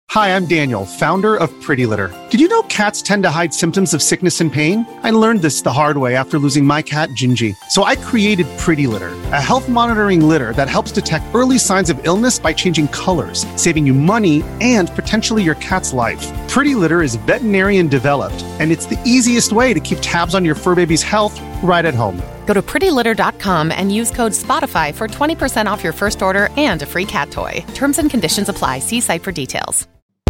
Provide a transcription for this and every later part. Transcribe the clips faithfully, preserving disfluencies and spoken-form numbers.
Hi, I'm Daniel, founder of Pretty Litter. Did you know cats tend to hide symptoms of sickness and pain? I learned this the hard way after losing my cat, Gingy. So I created Pretty Litter, a health monitoring litter that helps detect early signs of illness by changing colors, saving you money and potentially your cat's life. Pretty Litter is veterinarian developed, and it's the easiest way to keep tabs on your fur baby's health right at home. Go to pretty litter dot com and use code Spotify for twenty percent off your first order and a free cat toy. Terms and conditions apply. See site for details.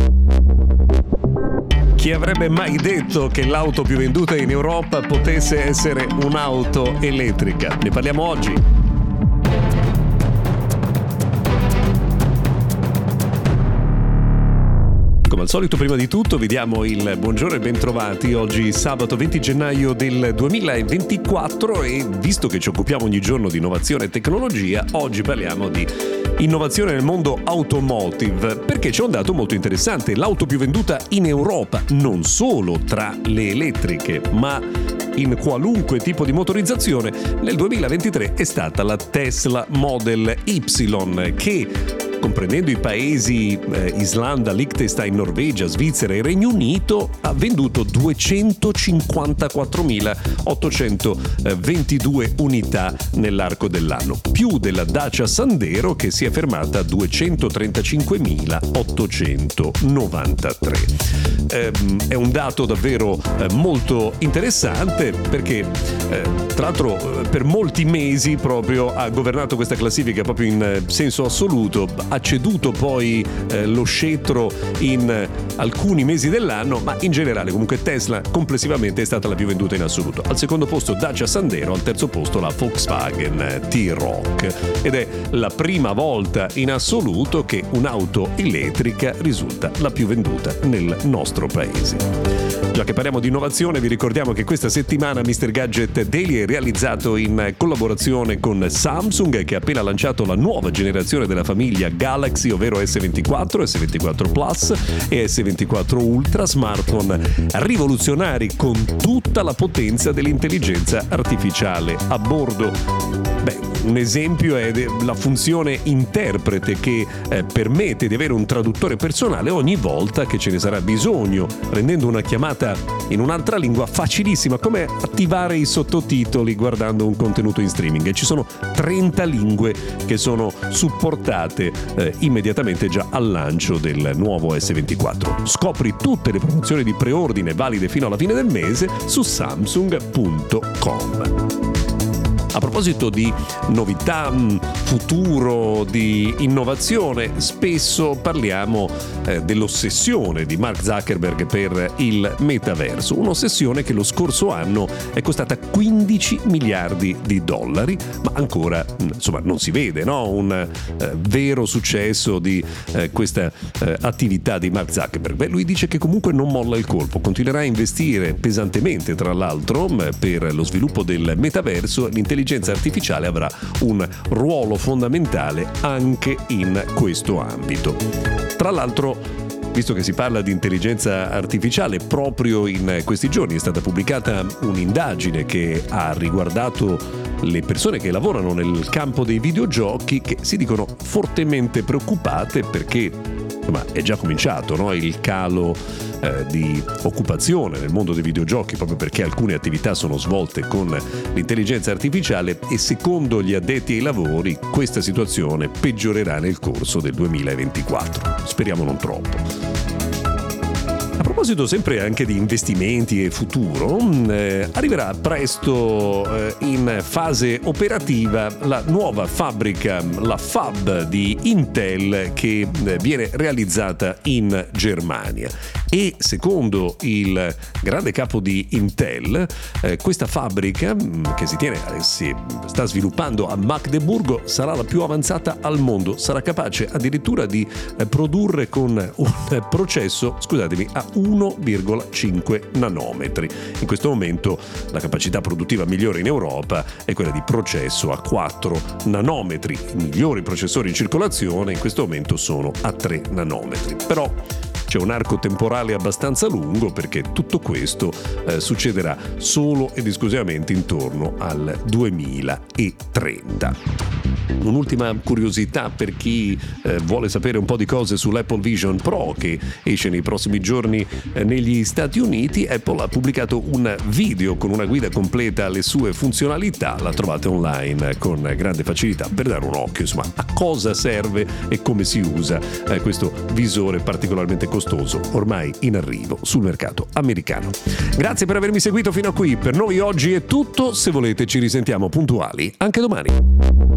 Chi avrebbe mai detto che l'auto più venduta in Europa potesse essere un'auto elettrica? Ne parliamo oggi. Come al solito, prima di tutto vi diamo il buongiorno e bentrovati. Oggi sabato venti gennaio del duemilaventiquattro e visto che ci occupiamo ogni giorno di innovazione e tecnologia, oggi parliamo di innovazione nel mondo automotive, perché c'è un dato molto interessante: l'auto più venduta in Europa, non solo tra le elettriche, ma in qualunque tipo di motorizzazione, nel duemilaventitré è stata la Tesla Model Y, che comprendendo i paesi eh, Islanda, Liechtenstein, Norvegia, Svizzera e Regno Unito, ha venduto duecentocinquantaquattromilaottocentoventidue unità nell'arco dell'anno, più della Dacia Sandero che si è fermata a duecentotrentacinquemilaottocentonovantatré. Eh, è un dato davvero eh, molto interessante perché eh, tra l'altro per molti mesi proprio ha governato questa classifica proprio in eh, senso assoluto. Ha ceduto poi eh, lo scettro in eh, alcuni mesi dell'anno, ma in generale comunque Tesla complessivamente è stata la più venduta in assoluto. Al secondo posto Dacia Sandero, al terzo posto la Volkswagen T-Roc, ed è la prima volta in assoluto che un'auto elettrica risulta la più venduta nel nostro paese. Già che parliamo di innovazione, vi ricordiamo che questa settimana mister Gadget Daily è realizzato in collaborazione con Samsung, che ha appena lanciato la nuova generazione della famiglia Galaxy, ovvero S ventiquattro, S ventiquattro Plus e S ventiquattro Ultra, smartphone rivoluzionari con tutta la potenza dell'intelligenza artificiale a bordo. Beh, un esempio è la funzione interprete che eh, permette di avere un traduttore personale ogni volta che ce ne sarà bisogno, rendendo una chiamata in un'altra lingua facilissima, come attivare i sottotitoli guardando un contenuto in streaming. E ci sono trenta lingue che sono supportate eh, immediatamente già al lancio del nuovo S ventiquattro. Scopri tutte le promozioni di preordine valide fino alla fine del mese su samsung punto com. A proposito di novità, futuro, di innovazione, spesso parliamo eh, dell'ossessione di Mark Zuckerberg per il metaverso, un'ossessione che lo scorso anno è costata quindici miliardi di dollari, ma ancora insomma non si vede, no? un eh, vero successo di eh, questa eh, attività di Mark Zuckerberg. Beh, lui dice che comunque non molla il colpo, continuerà a investire pesantemente, tra l'altro, per lo sviluppo del metaverso. L'intelligenza artificiale avrà un ruolo fondamentale anche in questo ambito. Tra l'altro, visto che si parla di intelligenza artificiale, proprio in questi giorni è stata pubblicata un'indagine che ha riguardato le persone che lavorano nel campo dei videogiochi, che si dicono fortemente preoccupate perché insomma è già cominciato, no? il calo eh, di occupazione nel mondo dei videogiochi, proprio perché alcune attività sono svolte con l'intelligenza artificiale, e secondo gli addetti ai lavori questa situazione peggiorerà nel corso del duemilaventiquattro. Speriamo non troppo. A proposito sempre anche di investimenti e futuro, eh, arriverà presto eh, in fase operativa la nuova fabbrica, la Fab di Intel, che eh, viene realizzata in Germania. E secondo il grande capo di Intel, eh, questa fabbrica che si tiene, si sta sviluppando a Magdeburgo, sarà la più avanzata al mondo, sarà capace addirittura di eh, produrre con un eh, processo, scusatemi, a uno virgola cinque nanometri. In questo momento la capacità produttiva migliore in Europa è quella di processo a quattro nanometri. I migliori processori in circolazione in questo momento sono a tre nanometri. Però c'è un arco temporale abbastanza lungo, perché tutto questo eh, succederà solo ed esclusivamente intorno al duemilatrenta. Un'ultima curiosità per chi eh, vuole sapere un po' di cose sull'Apple Vision Pro che esce nei prossimi giorni eh, negli Stati Uniti. Apple ha pubblicato un video con una guida completa alle sue funzionalità, la trovate online con grande facilità per dare un occhio insomma a cosa serve e come si usa eh, questo visore particolarmente costoso ormai in arrivo sul mercato americano. Grazie per avermi seguito fino a qui, per noi oggi è tutto, se volete ci risentiamo puntuali anche domani.